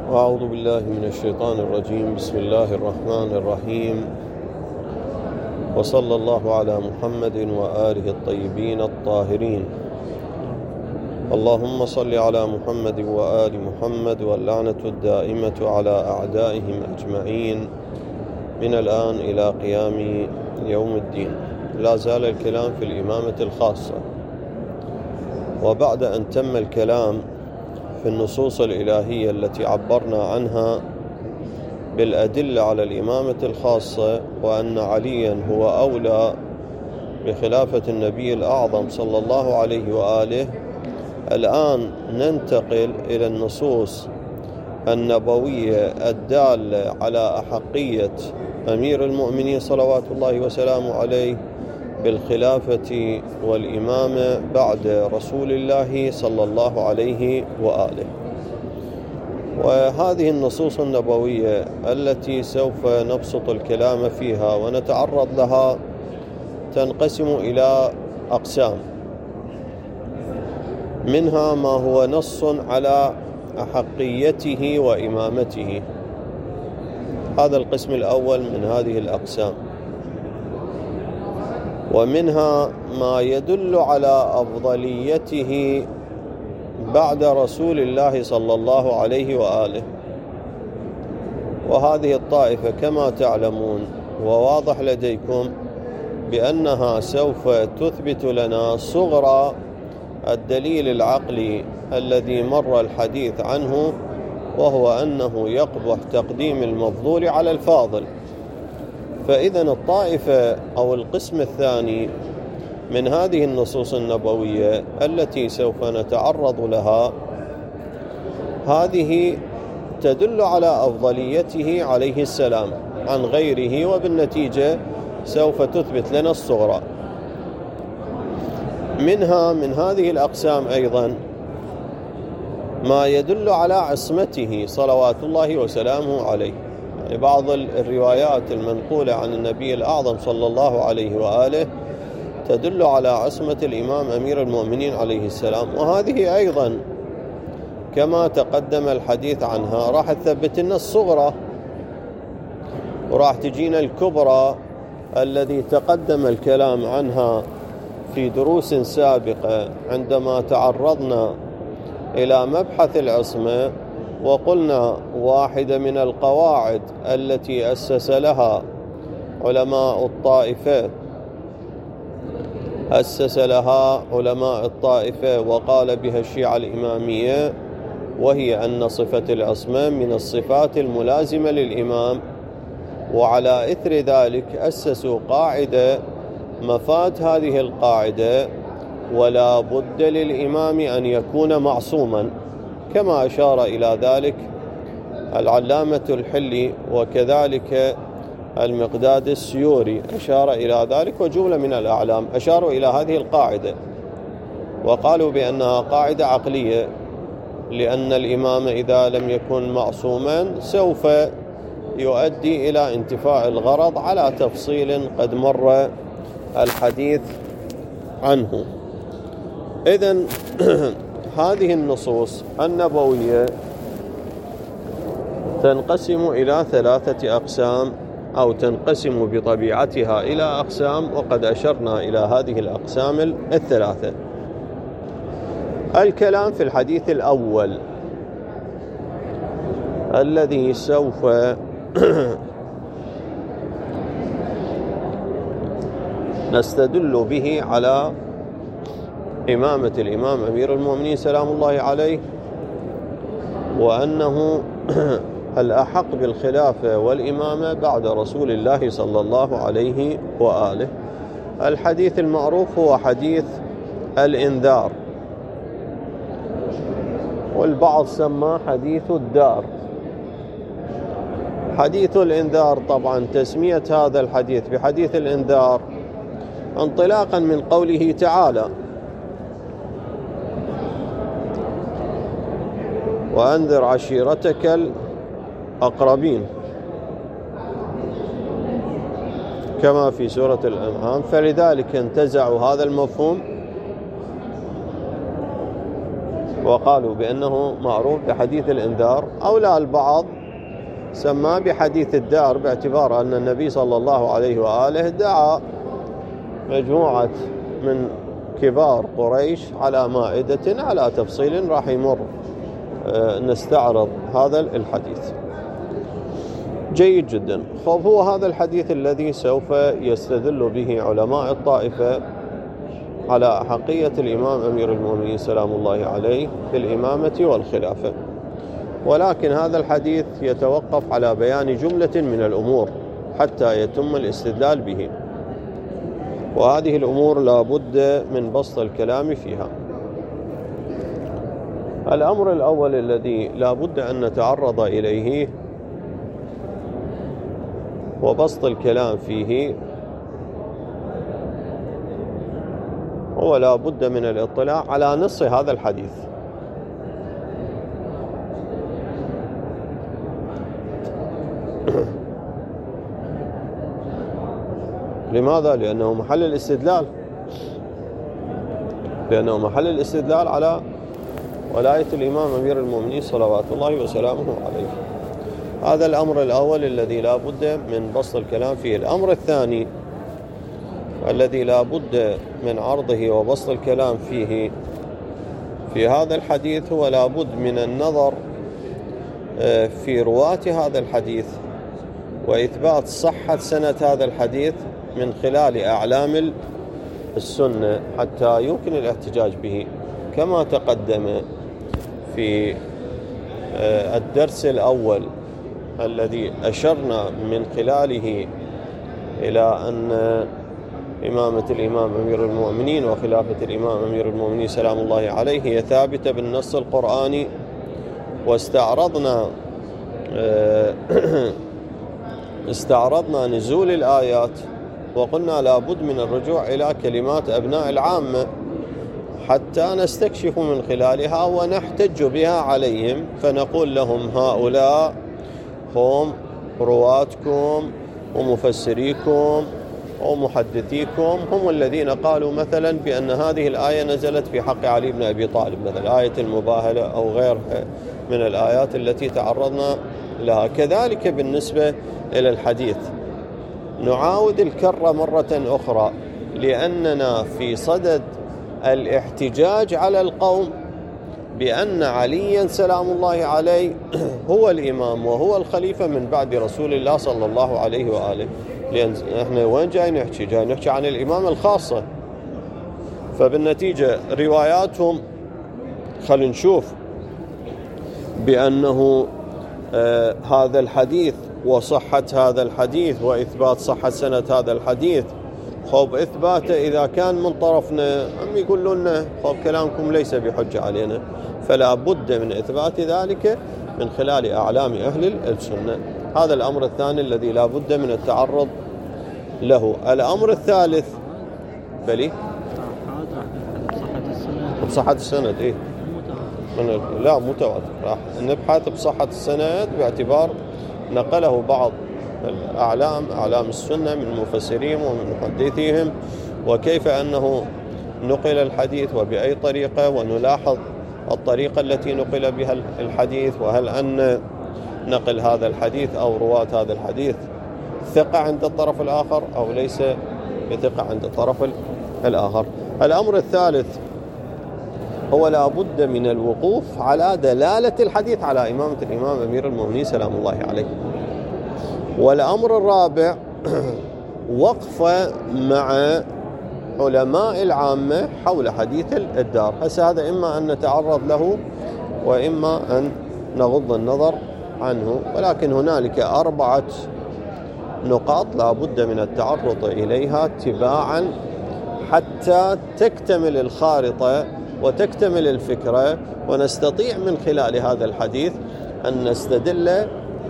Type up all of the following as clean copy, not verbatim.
أعوذ بالله من الشيطان الرجيم. بسم الله الرحمن الرحيم، وصلى الله على محمد وآله الطيبين الطاهرين. اللهم صل على محمد وآل محمد، واللعنة الدائمة على أعدائهم أجمعين من الآن إلى قيام يوم الدين. لا زال الكلام في الإمامة الخاصة، وبعد أن تم الكلام في النصوص الإلهية التي عبرنا عنها بالأدلة على الإمامة الخاصة، وأن عليا هو أولى بخلافة النبي الأعظم صلى الله عليه وآله، الآن ننتقل إلى النصوص النبوية الدالة على أحقية أمير المؤمنين صلوات الله وسلامه عليه بالخلافة والإمامة بعد رسول الله صلى الله عليه وآله. وهذه النصوص النبوية التي سوف نبسط الكلام فيها ونتعرض لها تنقسم إلى أقسام، منها ما هو نص على أحقيته وإمامته، هذا القسم الأول من هذه الأقسام، ومنها ما يدل على أفضليته بعد رسول الله صلى الله عليه وآله. وهذه الطائفة كما تعلمون وواضح لديكم بأنها سوف تثبت لنا صغرى الدليل العقلي الذي مر الحديث عنه، وهو أنه يقبح تقديم المفضول على الفاضل. فإذا الطائفة أو القسم الثاني من هذه النصوص النبوية التي سوف نتعرض لها، هذه تدل على أفضليته عليه السلام عن غيره، وبالنتيجة سوف تثبت لنا الصغرى. منها من هذه الأقسام أيضا ما يدل على عصمته صلوات الله وسلامه عليه، يعني بعض الروايات المنقولة عن النبي الأعظم صلى الله عليه وآله تدل على عصمة الإمام أمير المؤمنين عليه السلام، وهذه أيضا كما تقدم الحديث عنها راح تثبت لنا الصغرى، وراح تجينا الكبرى الذي تقدم الكلام عنها في دروس سابقة عندما تعرضنا إلى مبحث العصمة، وقلنا واحدة من القواعد التي أسس لها علماء الطائفة وقال بها الشيعة الإمامية، وهي أن صفة العصمة من الصفات الملازمة للإمام. وعلى إثر ذلك أسسوا قاعدة مفاد هذه القاعدة: ولا بد للإمام أن يكون معصوما، كما أشار إلى ذلك العلامة الحلي، وكذلك المقداد السيوري أشار إلى ذلك، وجملة من الأعلام أشاروا إلى هذه القاعدة وقالوا بأنها قاعدة عقلية، لأن الإمام إذا لم يكن معصوما سوف يؤدي إلى انتفاء الغرض على تفصيل قد مر الحديث عنه. إذن هذه النصوص النبوية تنقسم إلى 3 أقسام، أو تنقسم بطبيعتها إلى أقسام، وقد أشرنا إلى هذه الأقسام 3. الكلام في الحديث الأول الذي سوف نستدل به على إمامة الإمام أمير المؤمنين سلام الله عليه، وأنه الأحق بالخلافة والإمامة بعد رسول الله صلى الله عليه وآله. الحديث المعروف هو حديث الإنذار، والبعض سماه حديث الدار. حديث الإنذار، طبعا تسمية هذا الحديث بحديث الإنذار انطلاقا من قوله تعالى: وأنذر عشيرتك الأقربين، كما في سورة الأنعام. فلذلك انتزعوا هذا المفهوم وقالوا بأنه معروف بحديث الإنذار، أو لا البعض سماه بحديث الدار باعتبار أن النبي صلى الله عليه وآله دعا مجموعة من كبار قريش على مائدة على تفصيل راح يمر نستعرض هذا الحديث. جيد جدا. هو هذا الحديث الذي سوف يستدل به علماء الطائفة على أحقية الإمام أمير المؤمنين سلام الله عليه في الإمامة والخلافة، ولكن هذا الحديث يتوقف على بيان جملة من الأمور حتى يتم الاستدلال به، وهذه الأمور لا بد من بسط الكلام فيها. الأمر الأول الذي لا بد أن نتعرض إليه وبسط الكلام فيه هو لا بد من الاطلاع على نص هذا الحديث. لماذا؟ لأنه محل الاستدلال على ولاية الإمام أمير المؤمنين صلوات الله وسلامه عليه. هذا الأمر الأول الذي لا بد من بسط الكلام فيه. الأمر الثاني الذي لا بد من عرضه وبسط الكلام فيه في هذا الحديث هو لا بد من النظر في رواة هذا الحديث وإثبات صحة سنة هذا الحديث من خلال أعلام السنة حتى يمكن الاحتجاج به، كما تقدم في الدرس الأول الذي أشرنا من خلاله إلى أن إمامة الإمام أمير المؤمنين وخلافة الإمام أمير المؤمنين سلام الله عليه هي ثابتة بالنص القرآني، استعرضنا نزول الآيات وقلنا لا بد من الرجوع إلى كلمات أبناء العامة حتى نستكشف من خلالها ونحتج بها عليهم، فنقول لهم هؤلاء هم رواتكم ومفسريكم ومحدثيكم هم الذين قالوا مثلا بأن هذه الآية نزلت في حق علي بن أبي طالب، مثلا آية المباهلة أو غيرها من الآيات التي تعرضنا لها. كذلك بالنسبة إلى الحديث نعاود الكرة مرة أخرى، لأننا في صدد الاحتجاج على القوم بأن عليا سلام الله عليه هو الإمام وهو الخليفة من بعد رسول الله صلى الله عليه وآله. لأن احنا وين جاي نحكي؟ جاي نحكي عن الإمام الخاصة. فبالنتيجة رواياتهم خلينا نشوف بأنه هذا الحديث وصحة هذا الحديث وإثبات صحة سنة هذا الحديث، خب إثباته إذا كان من طرفنا هم يقولوا لنا خب كلامكم ليس بحجة علينا، فلا بد من إثبات ذلك من خلال أعلام أهل السنة. هذا الأمر الثاني الذي لا بد من التعرض له. الأمر الثالث بلي بصحة السند. إيه لا متواتر، راح نبحث بصحة السند باعتبار نقله بعض أعلام السنة من مفسرين ومن محدثيهم، وكيف أنه نقل الحديث وبأي طريقة، ونلاحظ الطريقة التي نقل بها الحديث، وهل أن نقل هذا الحديث أو رواة هذا الحديث ثقة عند الطرف الآخر أو ليس بثقة عند الطرف الآخر. الأمر الثالث هو لا بد من الوقوف على دلالة الحديث على إمامة الإمام أمير المؤمنين سلام الله عليه. والأمر الرابع وقفة مع علماء العامة حول حديث الدار. هذا إما أن نتعرض له وإما أن نغض النظر عنه، ولكن هنالك 4 نقاط لا بد من التعرض إليها تباعا حتى تكتمل الخارطة وتكتمل الفكرة، ونستطيع من خلال هذا الحديث أن نستدل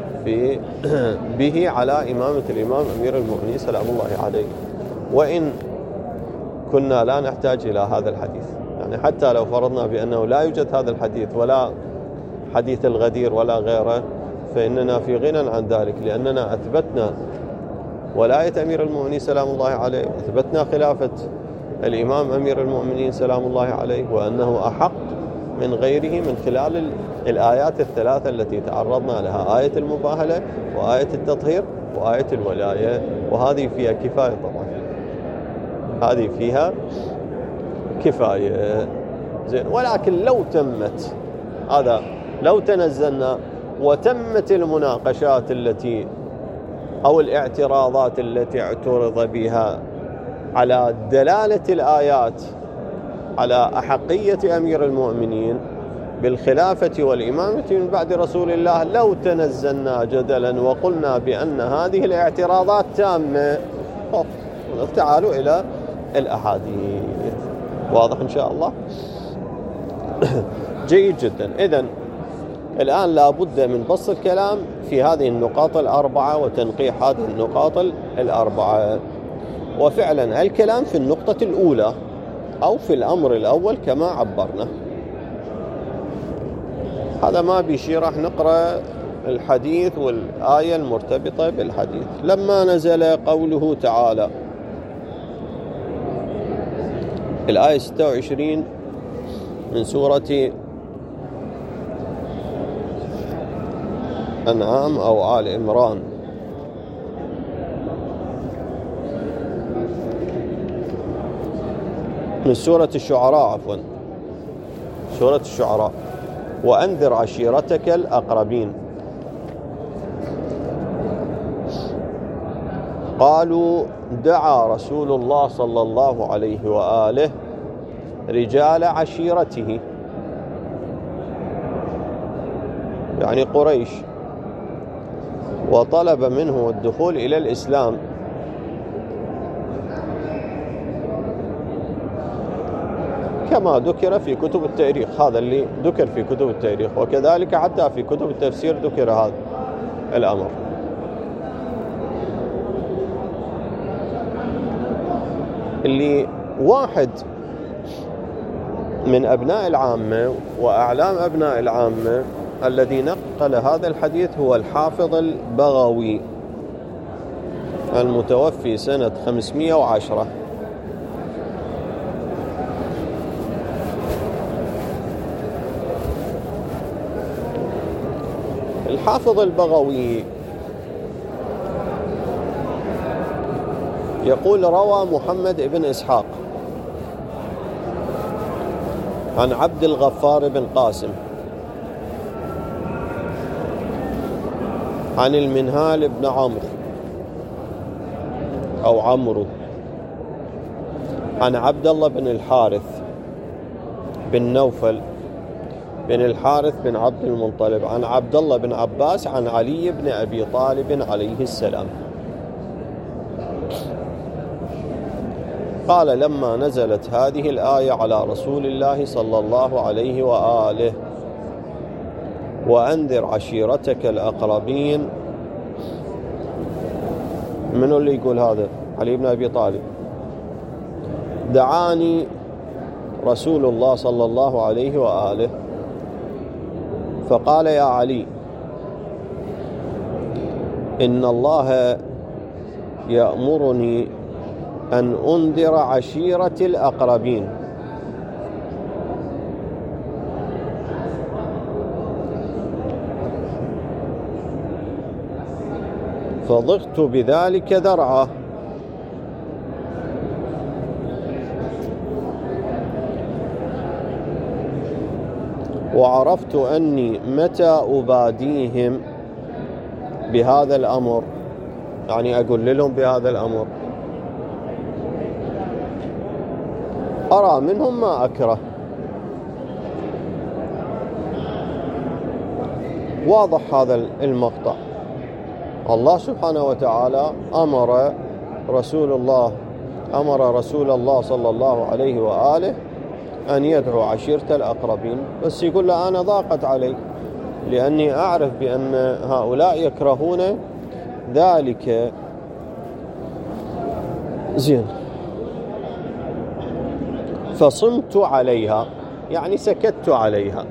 به على إمامة الإمام أمير المؤمنين سلام الله عليه، وإن كنا لا نحتاج إلى هذا الحديث. يعني حتى لو فرضنا بأنه لا يوجد هذا الحديث ولا حديث الغدير ولا غيره، فإننا في غنى عن ذلك، لأننا أثبتنا ولاية أمير المؤمنين سلام الله عليه، وأثبتنا خلافة الإمام أمير المؤمنين سلام الله عليه، وأنه أحق من غيره من خلال الآيات الثلاثة التي تعرضنا لها، آية المباهلة وآية التطهير وآية الولاية، وهذه فيها كفاية طبعا، هذه فيها كفاية زين. ولكن لو تمت هذا، لو تنزلنا وتمت المناقشات التي أو الاعتراضات التي اعترض بها على دلالة الآيات على أحقية أمير المؤمنين بالخلافة والإمامة من بعد رسول الله، لو تنزلنا جدلا وقلنا بأن هذه الاعتراضات تامة، تعالوا إلى الأحاديث. واضح إن شاء الله؟ جيد جدا. إذن الآن لابد من بسط الكلام في هذه النقاط الأربعة وتنقيح هذه النقاط الأربعة. وفعلا الكلام في النقطة الأولى أو في الأمر الأول كما عبرنا، هذا ما بيشي. راح نقرأ الحديث والآية المرتبطة بالحديث. لما نزل قوله تعالى، الآية 26 من سورة أنعام أو آل عمران. من سورة الشعراء، عفوا، سورة الشعراء. وأنذر عشيرتك الأقربين. قالوا دعا رسول الله صلى الله عليه وآله رجال عشيرته، يعني قريش، وطلب منه الدخول إلى الإسلام. كما ذكر في كتب التاريخ، هذا اللي ذكر في كتب التاريخ، وكذلك حتى في كتب التفسير ذكر هذا الأمر. اللي واحد من أبناء العامة وأعلام أبناء العامة الذي نقل هذا الحديث هو الحافظ البغوي المتوفي سنة 510. الحافظ البغوي يقول: روى محمد بن إسحاق عن عبد الغفار بن قاسم عن المنهال بن عمرو أو عمرو عن عبد الله بن الحارث بن نوفل بن الحارث بن عبد المطلب عن عبد الله بن عباس عن علي بن أبي طالب عليه السلام قال: لما نزلت هذه الآية على رسول الله صلى الله عليه وآله وأنذر عشيرتك الأقربين. من اللي يقول هذا؟ علي بن أبي طالب. دعاني رسول الله صلى الله عليه وآله فقال: يا علي، إن الله يأمرني أن أنذر عشيرتي الأقربين، فضغت بذلك ذرعا، وعرفت أني متى أباديهم بهذا الأمر، يعني أقول لهم بهذا الأمر، أرى منهم ما أكره. واضح هذا المقطع. الله سبحانه وتعالى أمر رسول الله صلى الله عليه وآله أن يدعو عشيرة الأقربين، بس يقول له أنا ضاقت علي لأني أعرف بأن هؤلاء يكرهون ذلك. زين، فصمت عليها، يعني سكت عليها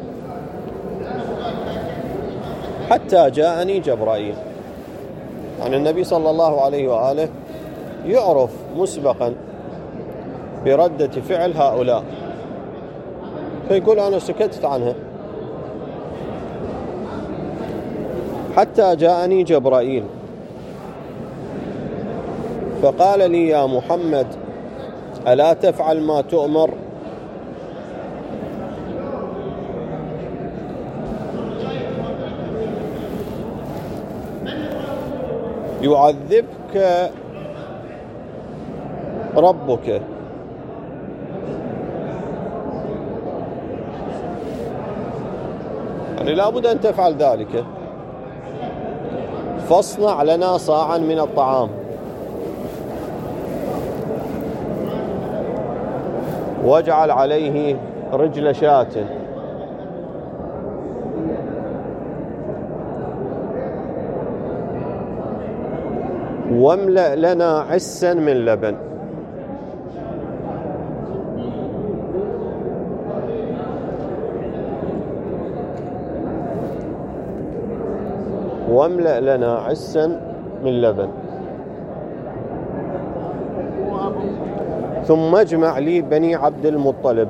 حتى جاءني جبرائيل. يعني النبي صلى الله عليه وآله يعرف مسبقا بردة فعل هؤلاء، فيقول أنا سكتت عنها حتى جاءني جبرائيل فقال لي يا محمد ألا تفعل ما تؤمر؟ يعذبك ربك. يعني لا بد أن تفعل ذلك. فاصنع لنا صاعا من الطعام واجعل عليه رجل شاة واملأ لنا عسا من لبن. واملأ لنا عسا من لبن ثم اجمع لي بني عبد المطلب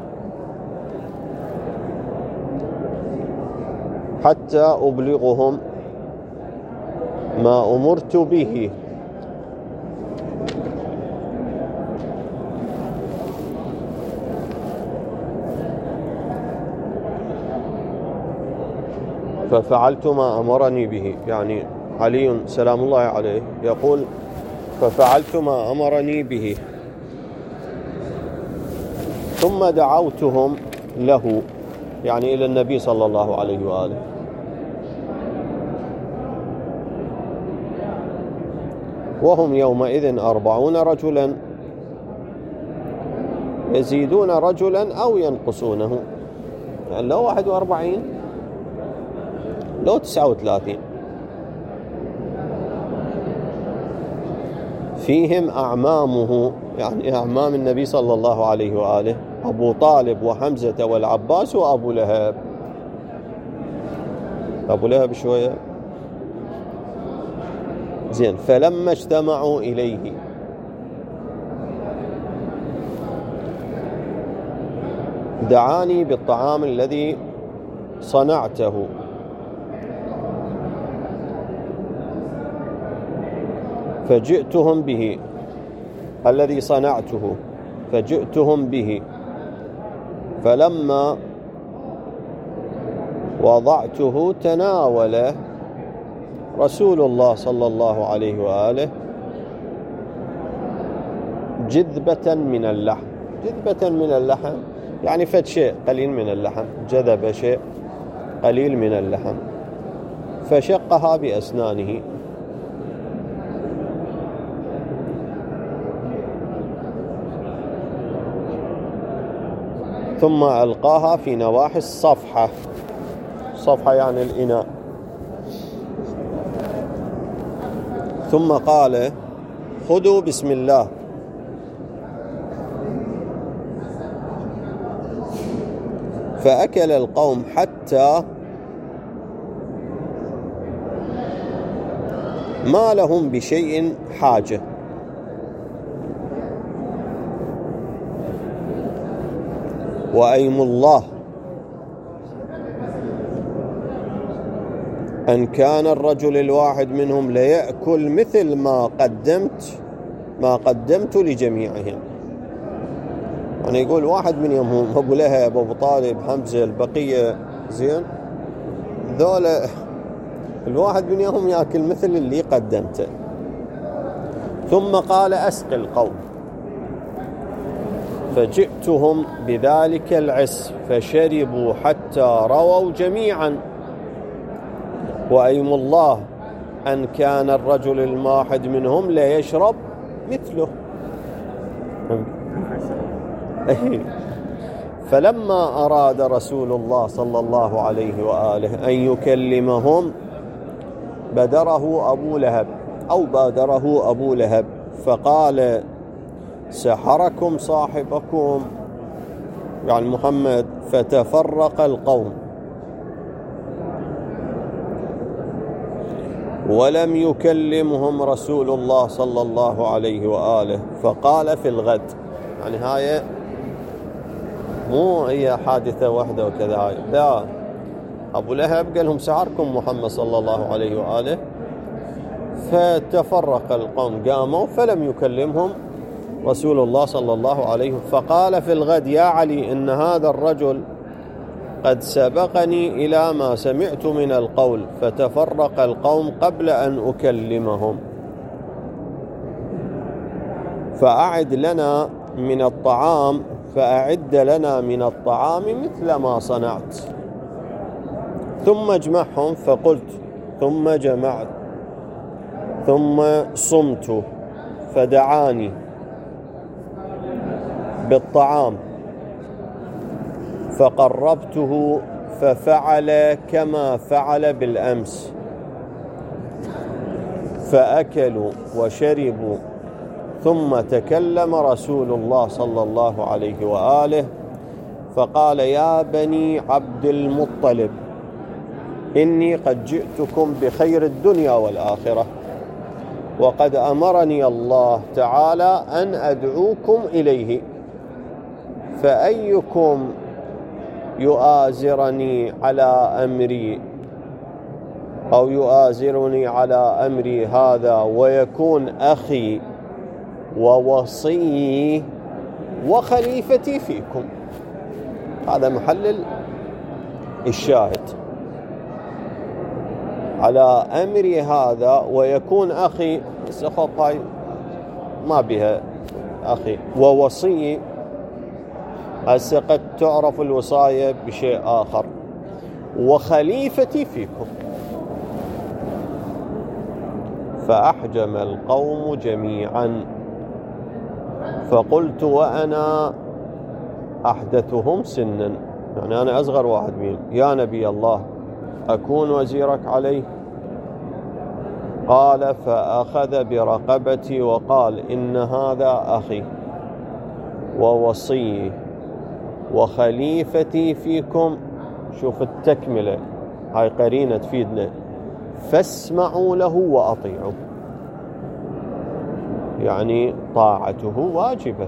حتى أبلغهم ما أمرت به. ففعلت ما أمرني به. يعني علي سلام الله عليه يقول ففعلت ما أمرني به ثم دعوتهم له، يعني إلى النبي صلى الله عليه وآله، وهم يومئذ 40 رجلا يزيدون رجلا أو ينقصونه، يعني لو 41 لو 39 فيهم أعمامه، يعني أعمام النبي صلى الله عليه وآله، أبو طالب وحمزة والعباس وأبو لهب. أبو لهب شوية زين. فلما اجتمعوا إليه دعاني بالطعام الذي صنعته فجئتهم به، الذي صنعته فجئتهم به، فلما وضعته تناول رسول الله صلى الله عليه وآله جذبة من اللحم. جذبة من اللحم يعني فد شيء قليل من اللحم، جذب شيء قليل من اللحم فشقها بأسنانه ثم ألقاها في نواحي الصفحة. صفحة يعني الإناء. ثم قال خذوا بسم الله فأكل القوم حتى ما لهم بشيء حاجة. وأيم الله أن كان الرجل الواحد منهم ليأكل مثل ما قدمت لجميعهم. يعني يقول واحد من يومهم أبو لهب أبو طالب حمزة البقية زين ذولا الواحد من يومهم يأكل مثل اللي قدمته. ثم قال أسقي القوم فجئتهم بذلك العس فشربوا حتى رووا جميعا. وأيم الله أن كان الرجل الواحد منهم لا يشرب مثله. فلما أراد رسول الله صلى الله عليه وآله أن يكلمهم بادره أبو لهب فقال سحركم صاحبكم يعني محمد. فتفرق القوم ولم يكلمهم رسول الله صلى الله عليه وآله. فقال في الغد، يعني هاي مو هي حادثة واحدة وكذا، لا. أبو لهب قال لهم سعركم محمد صلى الله عليه وآله، فتفرق القوم، قاموا فلم يكلمهم رسول الله صلى الله عليه وسلم. فقال في الغد: يا علي، إن هذا الرجل قد سبقني إلى ما سمعت من القول، فتفرق القوم قبل أن أكلمهم، فأعد لنا من الطعام، فأعد لنا من الطعام مثل ما صنعت. ثم اجمعهم، فقلت ثم جمعت، ثم صمت، فدعاني بالطعام فقربته، ففعل كما فعل بالأمس، فأكلوا وشربوا. ثم تكلم رسول الله صلى الله عليه وآله فقال: يا بني عبد المطلب، إني قد جئتكم بخير الدنيا والآخرة، وقد أمرني الله تعالى أن أدعوكم إليه، فأيكم يؤازرني على أمري أو يؤازرني على أمري هذا ويكون أخي ووصي وخليفتي فيكم. هذا محل الشاهد. على أمري هذا ويكون أخي، هاي ما بها أخي، ووصي. هسه قد تعرف الوصاية بشيء آخر، وخليفتي فيكم. فأحجم القوم جميعا، فقلت وأنا أحدثهم سنا، يعني أنا أصغر واحد منهم: يا نبي الله، أكون وزيرك عليه؟ قال: فأخذ برقبتي وقال: إن هذا أخي ووصي وخليفتي فيكم. شوف التكملة، هاي قرينة تفيدنا: فاسمعوا له وأطيعوا، يعني طاعته واجبة.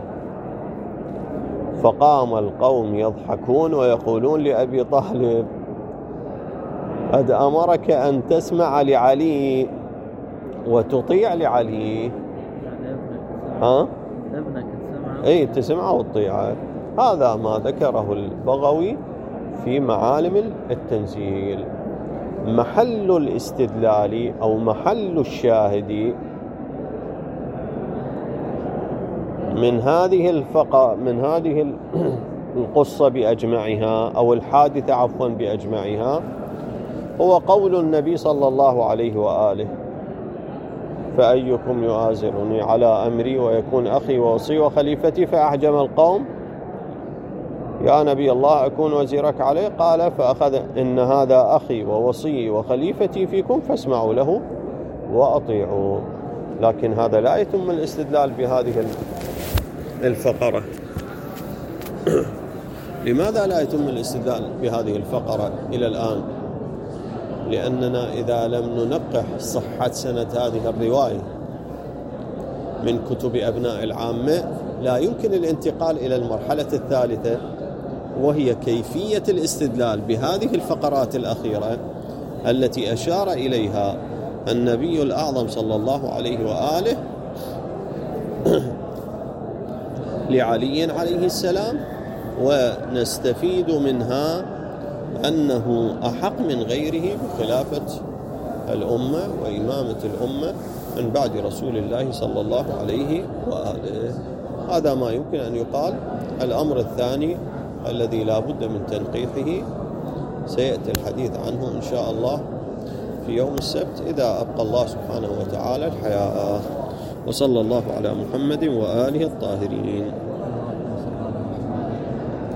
فقام القوم يضحكون ويقولون لأبي طالب: قد أمرك أن تسمع لعلي وتطيع لعلي. ابنك تسمع وتطيع. هذا ما ذكره البغوي في معالم التنزيل. محل الاستدلال أو محل الشاهد من هذه القصة بأجمعها، أو الحادثة عفوا بأجمعها، هو قول النبي صلى الله عليه وآله: فأيكم يؤازرني على أمري ويكون أخي ووصي وخليفتي؟ فأحجم القوم: يا نبي الله، أكون وزيرك عليه؟ قال: فأخذ: إن هذا أخي ووصي وخليفتي فيكم، فاسمعوا له وأطيعوا. لكن هذا لا يتم الاستدلال بهذه الفقرة. لماذا لا يتم الاستدلال بهذه الفقرة إلى الآن؟ لأننا إذا لم ننقح صحة سنة هذه الرواية من كتب أبناء العامة، لا يمكن الانتقال إلى المرحلة الثالثة، وهي كيفية الاستدلال بهذه الفقرات الأخيرة التي أشار إليها النبي الأعظم صلى الله عليه وآله لعلي عليه السلام، ونستفيد منها أنه أحق من غيره بخلافة الأمة وإمامة الأمة من بعد رسول الله صلى الله عليه وآله. هذا ما يمكن أن يقال. الأمر الثاني الذي لا بد من تنقيحه سيأتي الحديث عنه إن شاء الله في يوم السبت إذا أبقى الله سبحانه وتعالى الحياة. وصلى الله على محمد وآله الطاهرين.